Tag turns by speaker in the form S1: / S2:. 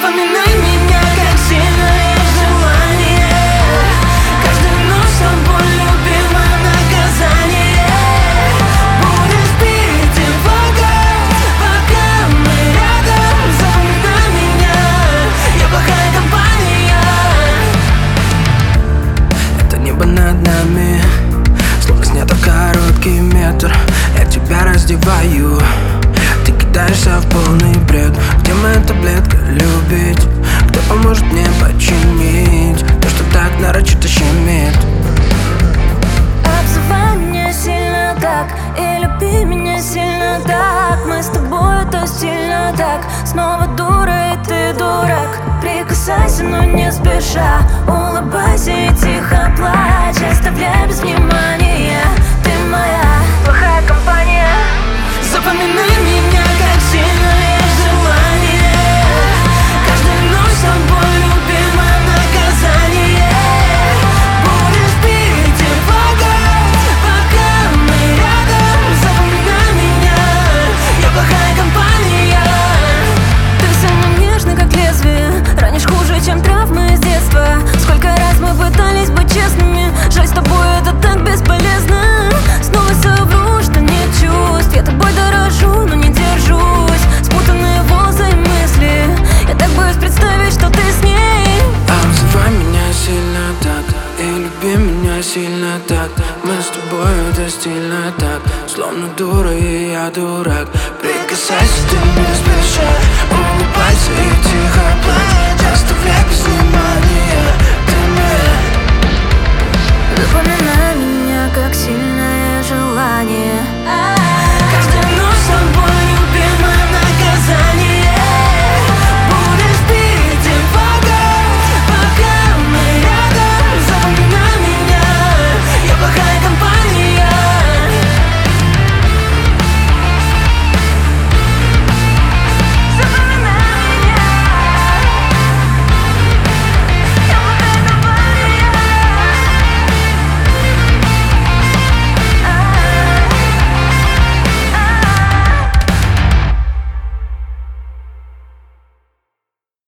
S1: Запоминай меня, как сильное желание. Каждую ночь с тобой, любимое наказание. Будешь переодевать, пока мы рядом. Запоминай меня, я плохая компания.
S2: Это небо над нами, словно снято короткий метр. Я тебя раздеваю, ты кидаешься в полный бред. Где моя таблетка любить? Кто поможет мне починить то, что так нарочито щемит?
S3: Обзывай меня сильно так и люби меня сильно так. Мы с тобой это стильно так. Снова дура и ты дурак. Прикасайся, но не спеша. Улыбайся и тихо плачь. Оставляй без внимания. Ты моя плохая компания.
S1: Запоминай меня, как сильное желание. Каждую ночь с тобой, любимое наказание. Будешь переодевать, пока мы рядом. Запоминай меня, я плохая компания.
S3: Ты со мной нежный, как лезвие. Ранишь хуже, чем травмы из детства. Сколько раз мы пытались быть честными. Жаль, с тобой это так бесполезно. Снова совру, что нет чувств. Я тобой дорожу, но не держусь. Спутанные волосы и мысли. Я так боюсь представить, что ты с ней.
S2: Обзывай меня сильно так и люби меня сильно так. Мы с тобой это стильно так, словно дура и я дурак. Прикасайся, ты не спеша.